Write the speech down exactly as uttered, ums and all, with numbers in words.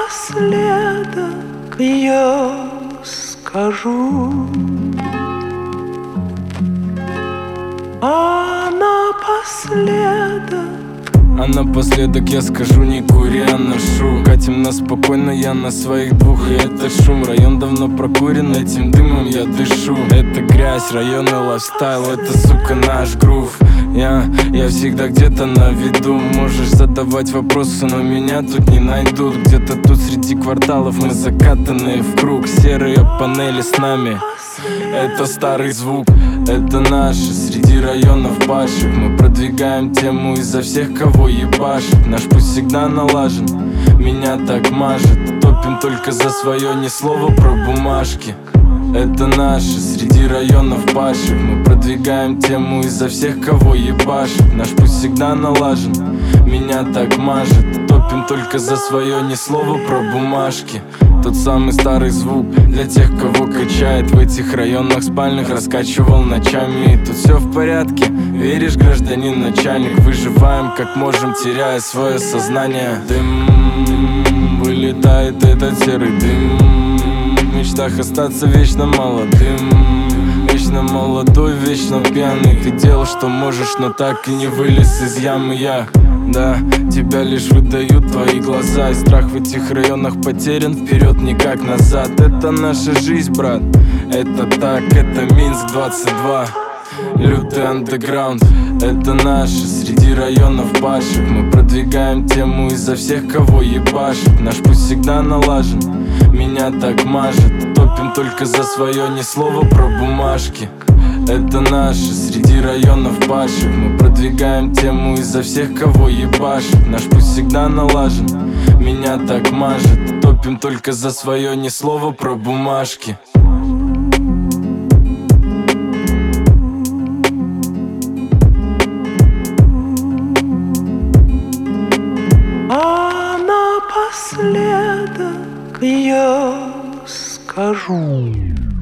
напоследок я скажу, а напоследок А напоследок я скажу: не кури, а ношу. Катим нас спокойно, я на своих двух. И это шум, район давно прокурен, этим дымом я дышу. Это грязь, районный лайфстайл, это, сука, наш грув. Я, я всегда где-то на виду. Можешь задавать вопросы, но меня тут не найдут. Где-то тут среди кварталов мы закатанные в круг. Серые панели с нами, это старый звук, это наши. Среди районов падших мы продвигаем тему изо всех, кого ебашит. Наш путь всегда налажен, меня так мажет. Топим только за свое, ни слова про бумажки. Это наши, среди районов падших мы продвигаем тему изо всех, кого ебашит. Наш путь всегда налажен, меня так мажет. Топим только за свое, ни слова про бумажки. Тот самый старый звук для тех, кого качает. В этих районах спальных раскачивал ночами. И тут все в порядке, веришь, гражданин начальник? Выживаем как можем, теряя свое сознание. Дым, вылетает этот серый дым. В мечтах остаться вечно молодым. Вечно молодой, вечно пьяный. Ты делал, что можешь, но так и не вылез из ямы я. Да, тебя лишь выдают твои глаза. И страх в этих районах потерян, вперед никак назад. Это наша жизнь, брат, это так, это Минск двадцать два. Лютый андеграунд, это наши, среди районов падших мы продвигаем тему изо всех, кого ебашит. Наш путь всегда налажен, меня так мажет. Топим только за свое, ни слова про бумажки. Это наши, среди районов падших мы продвигаем тему изо всех, кого ебашит. Наш путь всегда налажен, меня так мажет. Топим только за свое, ни слова про бумажки. А напоследок я скажу.